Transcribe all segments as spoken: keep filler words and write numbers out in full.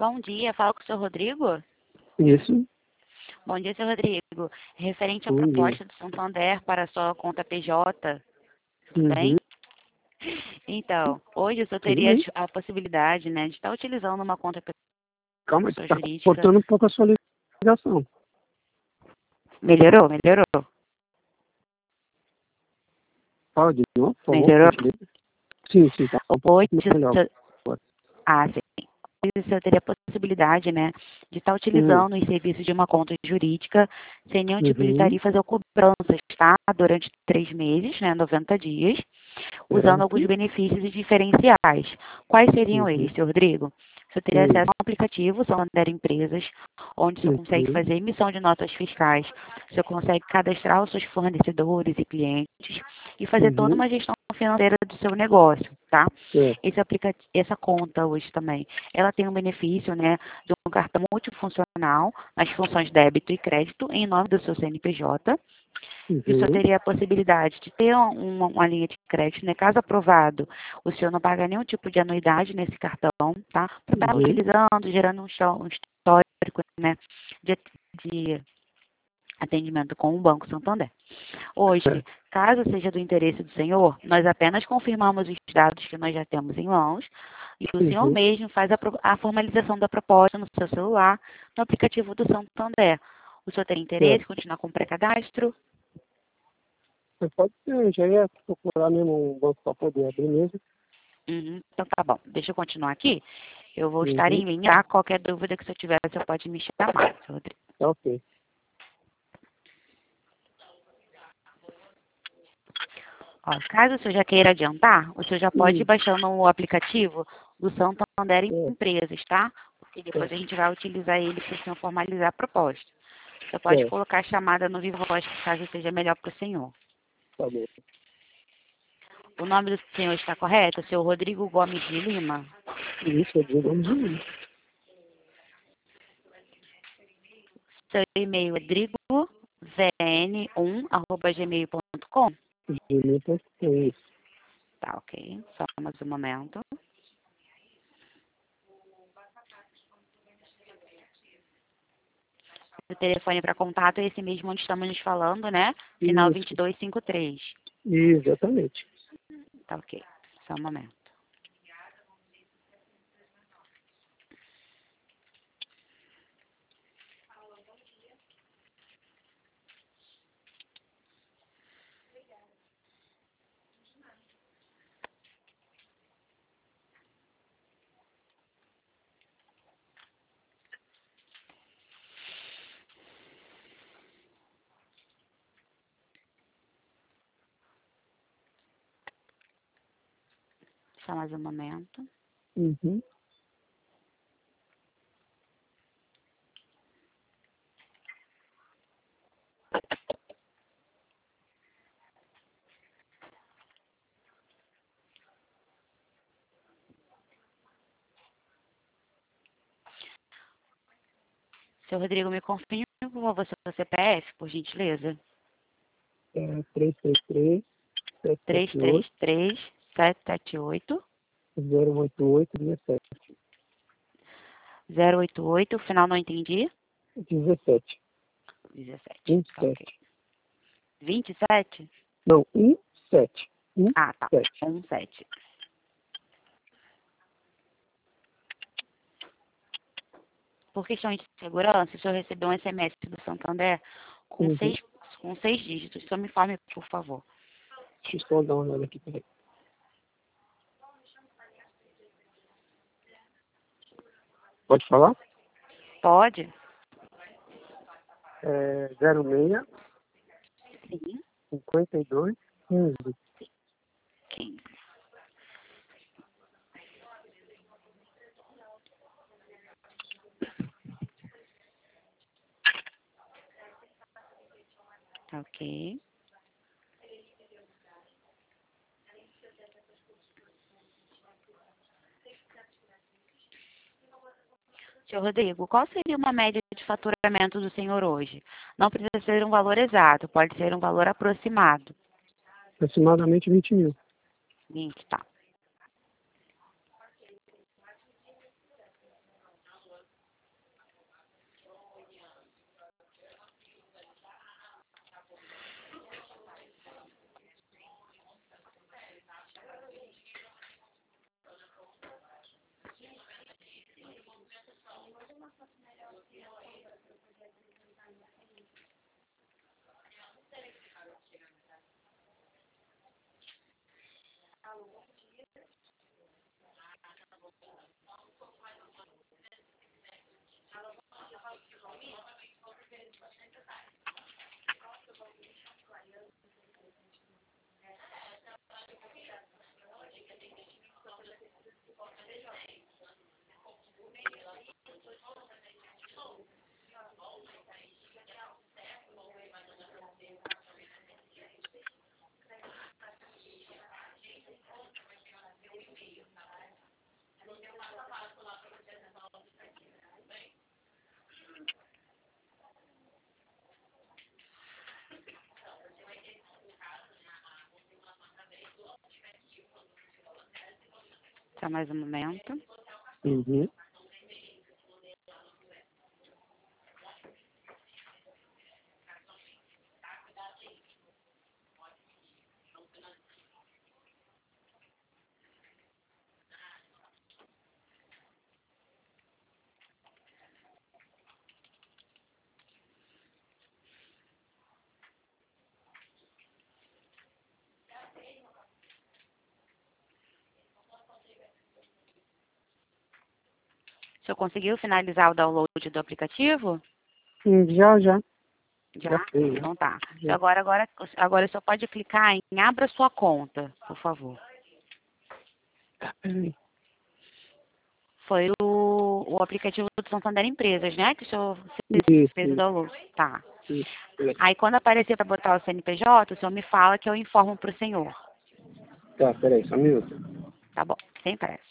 Bom dia, falo com o senhor Rodrigo. Isso. Bom dia, senhor Rodrigo. Referente à Bom dia. proposta do Santander para a sua conta P J, tudo Uhum. bem? Então, hoje o senhor Tudo teria bem. a possibilidade, né, de estar utilizando uma conta Calma, pessoa está jurídica. cortando um pouco a sua ligação. Melhorou? Melhorou? Fala de novo, por favor. Melhorou? por gentileza. Sim, sim, tá um pouco Hoje o melhor. senhor... Ah, sim. Hoje o senhor teria a possibilidade, né, de estar Uhum. utilizando os serviços de uma conta jurídica sem nenhum tipo de Uhum. tarifas ou cobranças, tá? Durante três meses, né, noventa dias. Usando alguns Certo. benefícios e diferenciais. Quais seriam Uhum. eles, senhor Rodrigo? Você teria Uhum. acesso a um aplicativo, Santander Empresas, onde você consegue Uhum. fazer emissão de notas fiscais, você consegue cadastrar os seus fornecedores e clientes e fazer toda Uhum. uma gestão financeira do seu negócio, tá? Certo. Esse aplicativo, essa conta hoje também, ela tem um benefício, né, de um cartão multifuncional nas funções débito e crédito em nome do seu C N P J. E o senhor Uhum. teria a possibilidade de ter uma, uma linha de crédito, né? Caso aprovado, o senhor não paga nenhum tipo de anuidade nesse cartão, tá? Para estar Uhum. utilizando, gerando um, show, um histórico, né? De, de atendimento com o Banco Santander. Hoje, Certo. caso seja do interesse do senhor, nós apenas confirmamos os dados que nós já temos em mãos e o senhor Uhum. mesmo faz a, pro- a formalização da proposta no seu celular, no aplicativo do Santander. O senhor tem interesse Certo. em continuar com o pré-cadastro? Você pode ser, já ia procurar mesmo um banco para poder abrir mesmo. Uhum, então tá bom. Deixa eu continuar aqui. Eu vou estar Uhum. em linha. Tá? Qualquer dúvida que você tiver, você pode me chamar, seu Rodrigo. Tá ok. Ó, caso o senhor já queira adiantar, o senhor já pode ir Uhum. baixando o aplicativo do Santander Certo. Empresas, tá? Porque depois a Certo. gente vai utilizar ele para o senhor formalizar a proposta. Você pode Certo. colocar a chamada no Vivo Voz, caso seja melhor para o senhor. Tá bom. O nome do senhor está correto? Seu Rodrigo Gomes de Lima? Isso, eu digo, vamos ver. Seu e-mail é rodrigo v n um arroba gmail ponto com? Gmail ponto com, isso. Tá, ok. Só mais um momento. O telefone para contato é esse mesmo onde estamos nos falando, né? Final Isso. vinte e dois cinquenta e três. Exatamente. Tá, ok. Só um momento. Só mais um momento. Uhum. Seu Rodrigo, me confirma, por favor, seu C P F, por gentileza. É três três três, sete três sete três oito, três, sete sete oito, zero oito oito, dezessete. zero oito oito. Final não entendi. dezessete. dezessete. um Tá, ok. sete. vinte e sete? Não, um sete. um Ah, tá. sete. um sete. Por questão de segurança, o senhor recebeu um S M S do Santander com Uhum. seis, com seis dígitos. Só me informe, por favor. Deixa eu só dar uma olhada aqui, peraí. Pode falar? Pode? É zero seis, Sim. cinquenta e dois, quinze. quinze. Ok. Senhor Rodrigo, qual seria uma média de faturamento do senhor hoje? Não precisa ser um valor exato, pode ser um valor aproximado. Aproximadamente vinte mil. vinte, tá. Só mais um momento. Uhum. O senhor conseguiu finalizar o download do aplicativo? Hum, Já, já. Já? Já fez, Então tá. já. Agora, agora, agora só pode clicar em abra sua conta, por favor. Tá, peraí. Foi o, o aplicativo do Santander Empresas, né? Que o senhor Isso, fez o isso, download. Tá. isso. Peraí. Aí quando aparecer para botar o C N P J, o senhor me fala que eu informo para o senhor. Tá, peraí, só um minuto. Tá bom, sem pressa.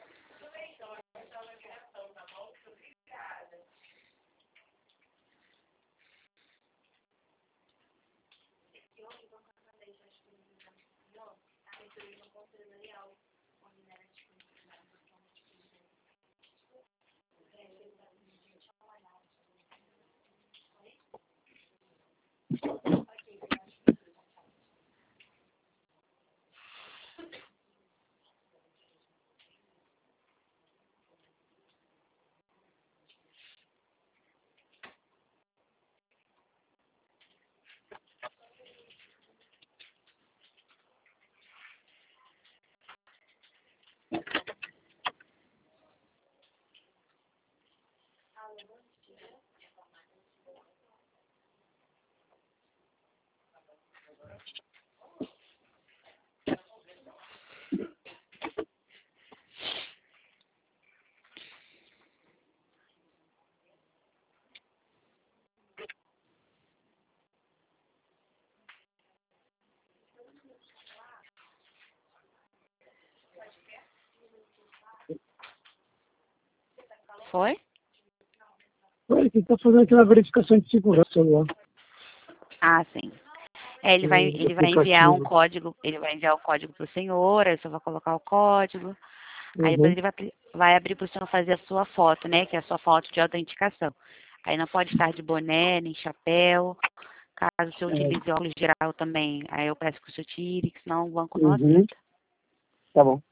Foi? Olha, que tá fazendo aquela verificação de segurança do celular. Ah, sim. É, ele vai, Hum, ele vai enviar um aplicativo. código, ele vai enviar o código para o senhor, aí o senhor vai colocar o código, aí depois Uhum. ele vai, vai abrir para o senhor fazer a sua foto, né? Que é a sua foto de autenticação. Aí não pode estar de boné, nem chapéu. Caso o senhor É, utilize óculos geral também, aí eu peço que o senhor tire, que senão o banco não uhum. aceita. Tá bom.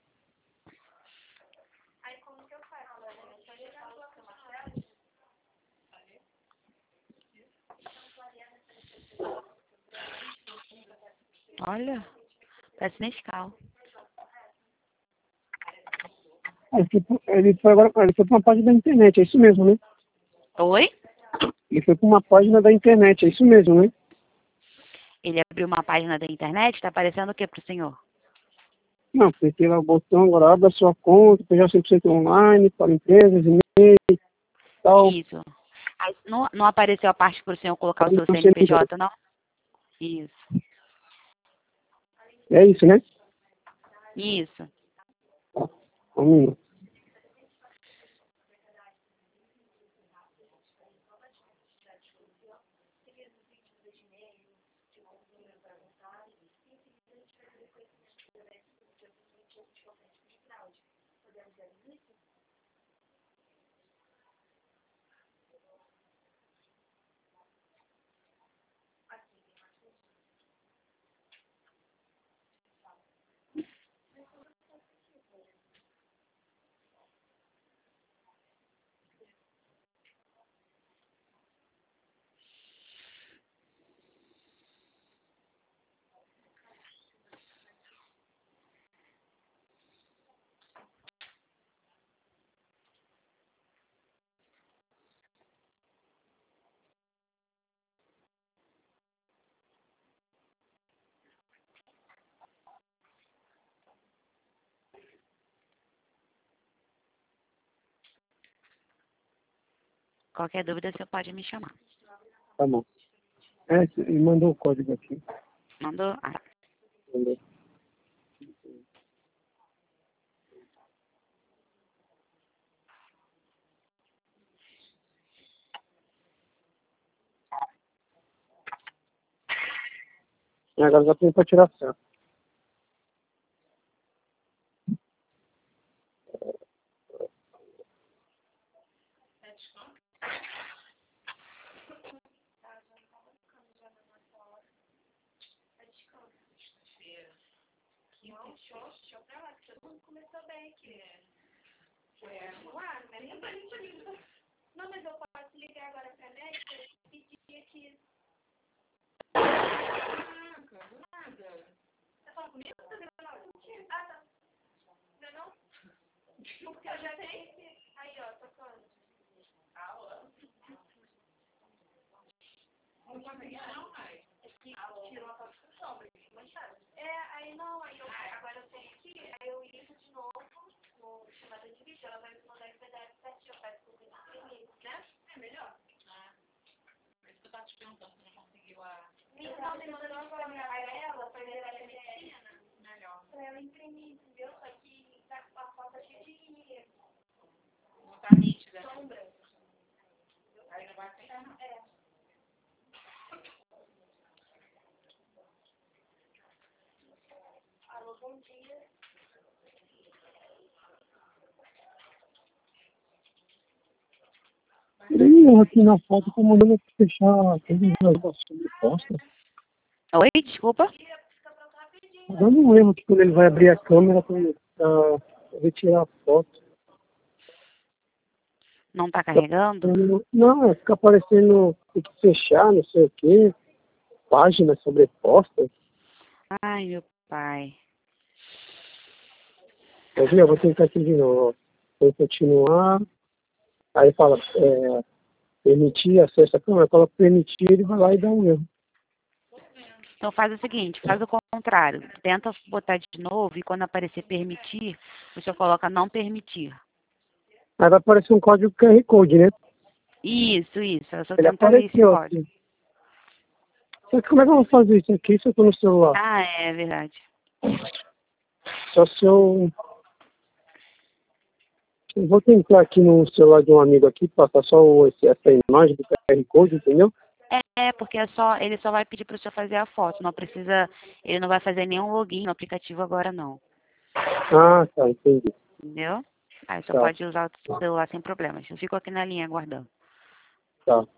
Olha, parece Nescau. Ele foi, ele foi agora, ele foi para uma página da internet, é isso mesmo, né? Oi? Ele foi para uma página da internet, é isso mesmo, né? Ele abriu uma página da internet, tá aparecendo o que pro senhor? Não, apertei lá o botão, agora abre a sua conta, já cem por cento online, para empresas, e-mail e tal. Isso. Aí, não, não apareceu a parte pro senhor colocar o seu Não sei nem dizer. C N P J, não? Isso. É isso, né? Isso. Tá. Um minuto. Qualquer dúvida, você pode me chamar. Tá bom. É, ele mandou o código aqui. Mandou? Ah, tá. Mandou. E agora já tem para tirar certo. Não, mas eu posso ligar agora pra médica e pedir aqui. Caraca, do nada. Tá falando comigo? Ah, tá. Não, não? Porque eu já tenho esse... Aí, ó, tocando. Alô? Não consegui não, pai. É que tirou a foto do sombra, manchado. É, aí não, aí eu... Agora eu tenho aqui, aí eu ligo de novo no chamada de vídeo, ela vai me mandar esse P D F certinho, eu faço tudo imprimir, né? É melhor? Ah. Por isso que eu tava te perguntando se não conseguiu a... Não, me mandou uma forma pra ela, pra ela a medicina. Melhor. Pra ela imprimir, entendeu? Só que tá com a foto cheia de... Não tá nítida. Sombra. Aí não vai aceitar, não. É. Alô, bom dia. E aqui na foto tá mandando fechar aquele negócio de posta. Oi, desculpa. Tá dando um erro aqui quando ele vai abrir a câmera para retirar a foto. Não tá carregando? Não, fica aparecendo, tem que fechar, não sei o quê, página sobreposta. Ai, meu pai. Eu vi, eu vou tentar aqui de novo. Ó. Vou continuar. Aí fala, é, permitir acesso à câmera, fala permitir, ele vai lá e dá um erro. Então faz o seguinte, faz o contrário. Tenta botar de novo e quando aparecer permitir, você coloca não permitir. Aí vai aparecer um código Q R Code, né? Isso, isso. Eu só Ele tento ler esse apareceu código. aqui. Só que como é que eu vou fazer isso aqui se eu tô no celular? Ah, é verdade. Só se eu... Eu vou tentar aqui no celular de um amigo aqui, passar só o, esse, essa imagem do Q R Code, entendeu? É, porque é só, ele só vai pedir para você fazer a foto. Não precisa, ele não vai fazer nenhum login no aplicativo agora não. Ah, tá, entendi. Entendeu? Aí você Tá, pode usar o celular sem problemas. Eu fico aqui na linha aguardando. tá.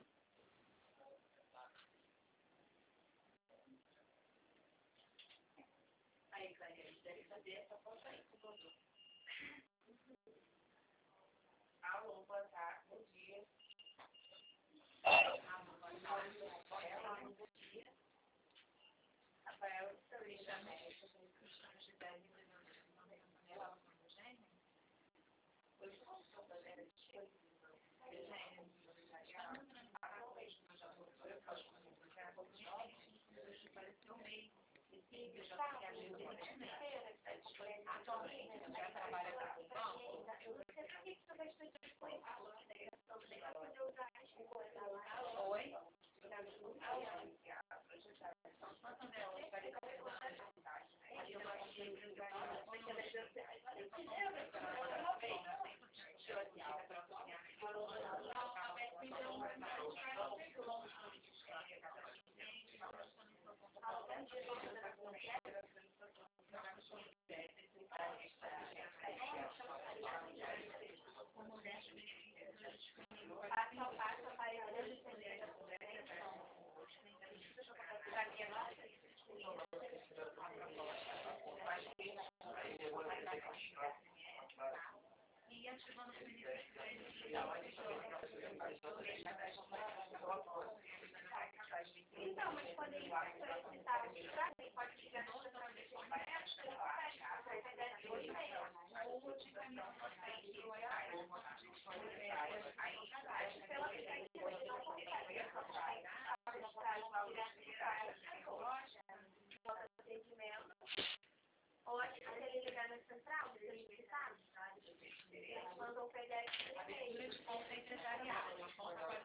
Ou se ele ligar na central, se ele ligar, eles mandam um P D F.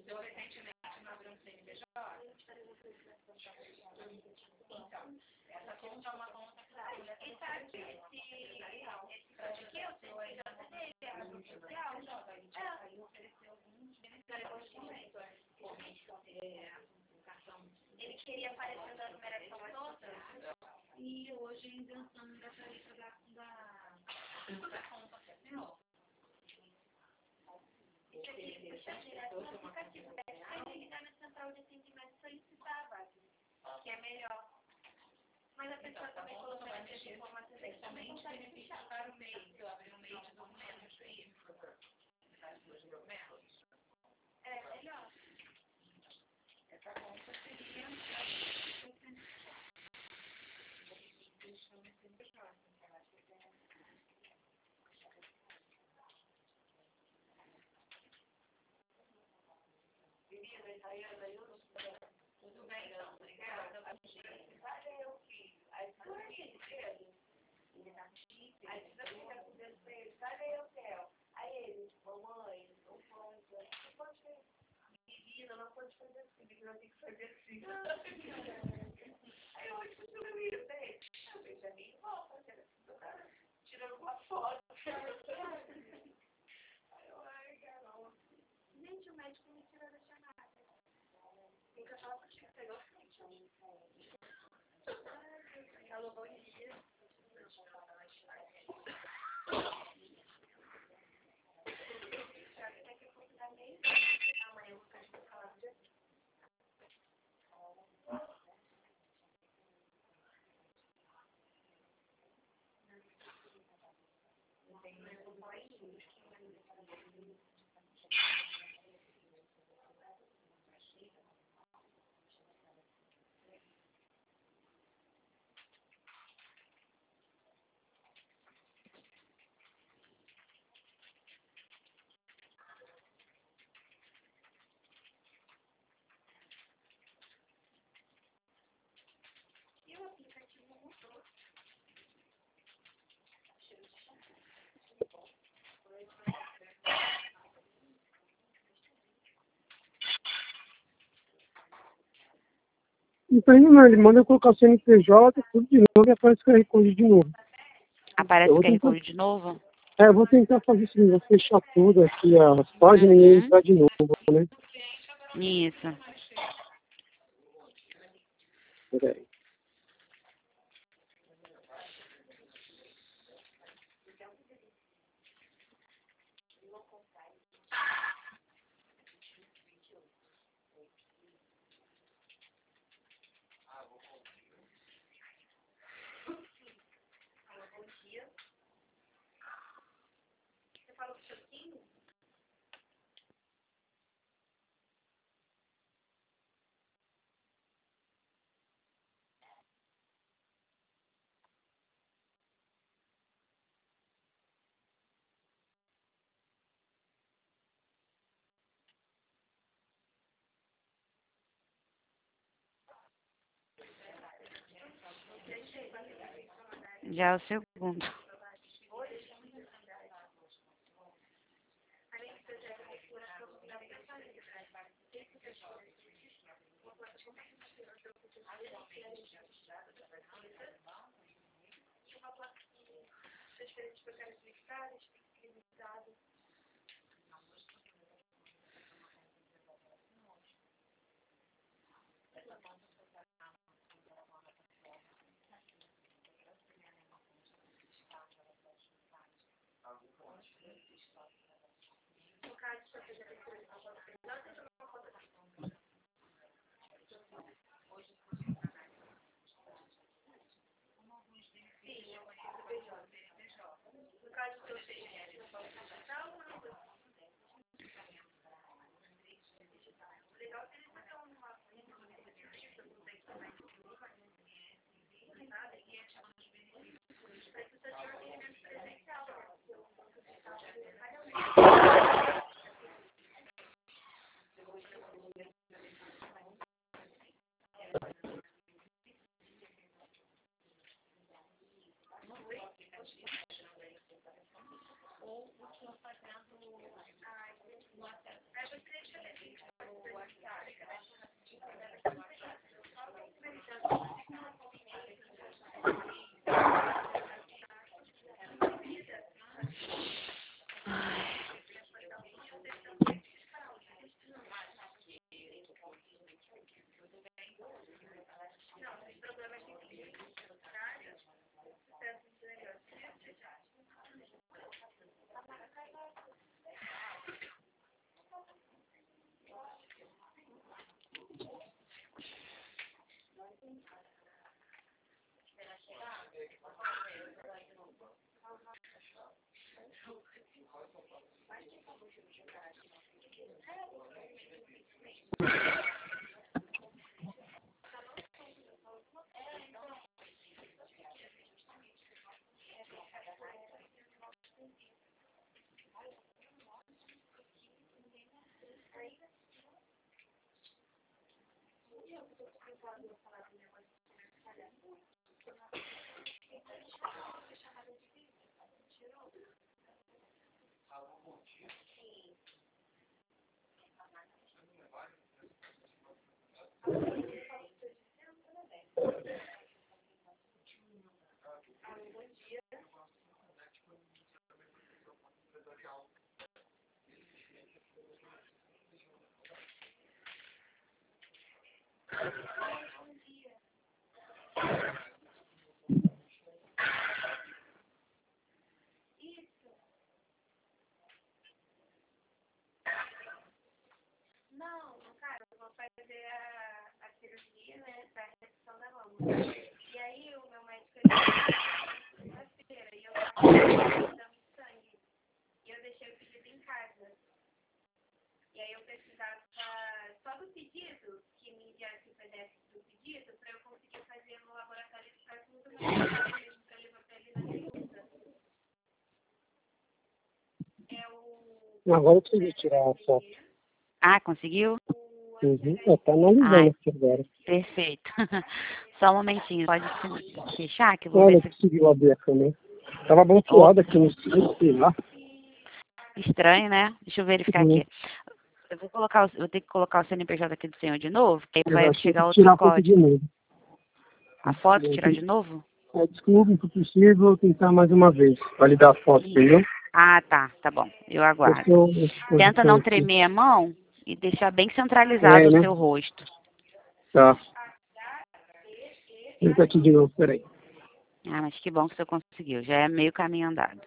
Então, recentemente, não abriu um C N P J? Então, essa conta é uma conta que a mulher tem que fazer. Esse aqui é o C N P J dele, é a ação social. Aí ofereceu alguns benefícios. Ele queria aparecer na numeração toda e hoje a invenção da tarifa da, da, da conta terminou. Isso aqui puxa direto no aplicativo. Aí ele ligar na central de atendimento e solicitar a vaga, que é melhor. Mas a pessoa também colocou essas informações aqui. Somente benefício para o M E I. Se eu abrir um M E I de documentos, é isso. É melhor. Essa conta seria tudo bem, então, obrigada. Valeu, filho. Aí tu é ele, ele tá chique. Aí tu vai ficar com Deus pra ele. Valeu, Theo. Aí ele, mamãe, não pode. Não pode fazer. Menina, não pode fazer assim. Menina, tem que fazer assim. Aí hoje eu ia bem. Eu vejo a minha irmã fazendo assim do cara, tirando uma foto. Aí eu, ai, caramba. Gente, o médico me tirou da chamada. Tem que falar contigo, você gosta? Alô, bom dia. Daqui a pouco dá meio. Amanhã eu vou ficar de falar de E o aplicativo mudou. Então ele não, ele manda eu colocar o C N P J, tudo de novo e aparece o Q R Code de novo. Aparece o Q R Code de novo? É, eu vou tentar fazer isso, vou fechar tudo aqui, as páginas Uhum. e entrar de novo, né? Isso. Peraí. Você fala com o seu filho? Já é o segundo. Transferência para caras listadas, limitado. No caso, se você já tem que uma foto pesada, deixa uma foto da conta. Sim, eu conheço o B J. No caso, se eu seja uma foto digital, ou não? Legal se eles não uma política, não tem também nada, e é chamando de benefícios. Aí você tem requerimento presencial. Ou o senhor fazendo no acesso. Aí você deixa ele. Não, cara, eu vou fazer a, a cirurgia, né, da redução da mama. E aí o meu médico ele segunda-feira e eu tava dando sangue. E eu deixei o pedido em casa. E aí eu precisava só do pedido, que me enviasse o P D F do pedido, para eu conseguir fazer no laboratório e ficar tudo mais mesmo para levar para ele na segunda. É o. Agora eu consegui tirar a foto. Ah, conseguiu? Uhum. Está analisando Ai, aqui agora. perfeito. Só um momentinho, pode se- fechar que eu vou Olha, ver se... conseguiu abrir a câmera. Estava bloqueada aqui no site, sei lá. Estranho, né? Deixa eu verificar Uhum. aqui. Eu vou colocar, o- eu vou ter que colocar o C N P J aqui do senhor de novo, que aí Eu vai acho que chegar vou outro tirar a foto de código. novo. A foto, tirar de novo? É, desculpe, se possível, vou tentar mais uma vez. Validar a foto, entendeu? Ah, tá, tá bom. Eu aguardo. Posição, Tenta não aqui. tremer a mão e deixar bem centralizado É, o né? seu rosto. Tá. Tenta aqui de novo, peraí. Ah, mas que bom que você conseguiu. Já é meio caminho andado.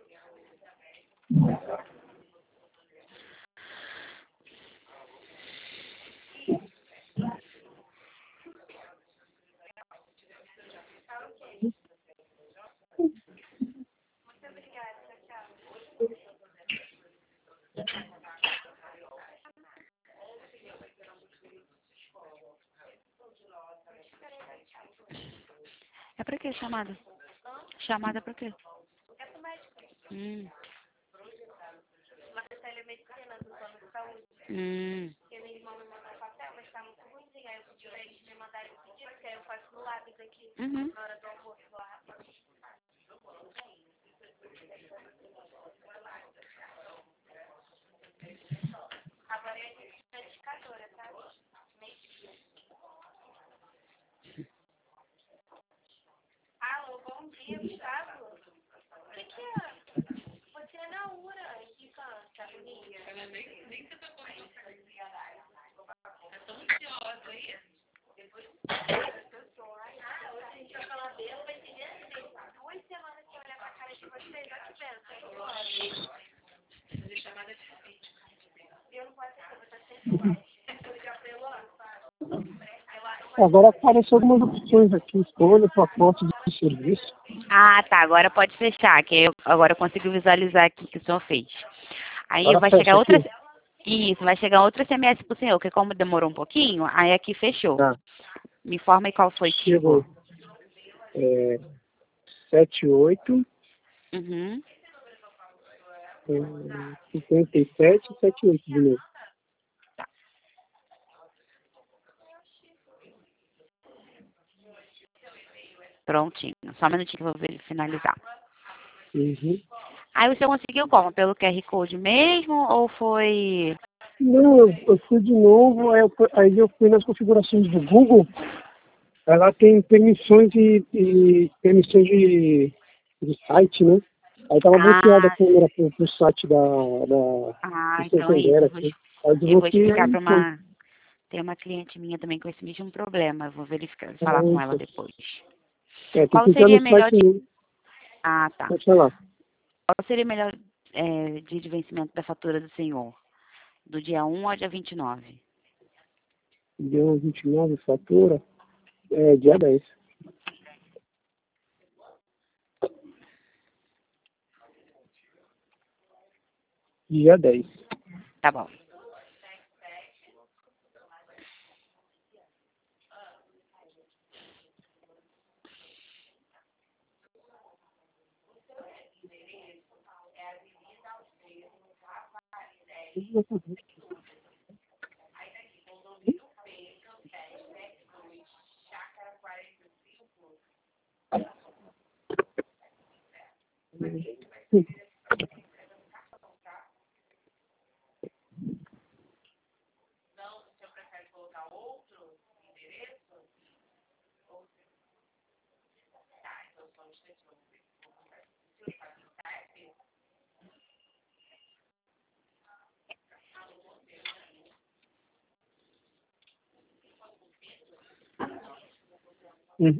É pra quê chamada? Chamada pra quê? É pro médico. Hum, Uma telemedicina do plano de saúde. hum. Porque meu irmão me mandou um papel, mas tá muito ruimzinho. Aí eu pedi pra eles me mandarem o pedido, que aí eu faço no lápis aqui. Uhum. Na hora do almoço lá. Agora é a medicadora, tá? Alô, bom dia, Gustavo. O que que é? Você é na URA, que cansa, agonia. Ela nem, nem se tocou aí. Tá tão ansiosa aí. Depois eu tô. Ah, hoje a gente vai falar dela, vai ter duas semanas que eu olhar pra cara de vocês, olha que pensa. Fazer chamada difícil. Eu não posso ser, eu vou estar sempre mais. Eu ligar pra Elô. Agora apareceu algumas opções aqui. Escolha sua foto de serviço. Ah, tá. Agora pode fechar, que eu agora eu consigo visualizar aqui o que o senhor fez. Aí Agora vai fecha chegar outra. aqui. Isso, vai chegar outro S M S pro senhor, que como demorou um pouquinho, aí aqui fechou. Tá. Me informa aí qual foi que Chegou. chegou. É, sete oito, Uhum. cinquenta e sete, setenta e oito de novo. Prontinho. Só um minutinho que eu vou ver ele finalizar. Uhum. Aí o senhor conseguiu como? Pelo Q R Code mesmo ou foi... Não, eu, eu fui de novo, aí eu, fui- aí eu fui nas configurações do Google. Ela tem permissões de, de permissões de, de site, né? Aí tava bloqueada a Ah, câmera pro, pro site da, da ah, do então é isso. Santander Eu vou, aqui. Aí eu eu vou desbloqueei explicar aí para foi. uma... Tem uma cliente minha também com esse mesmo problema. Eu vou verificar, falar com ela depois. É, tem Qual que entrar seria no melhor site de... mesmo. Ah, tá. Pode falar. Qual seria melhor é, dia de vencimento da fatura do senhor? Do dia um ao dia vinte e nove? Dia vinte e nove, fatura. É, dia dez. Dia dez. Tá bom. Não, o senhor prefere colocar outro endereço? Ou... Tá, então só um instante, vamos ver.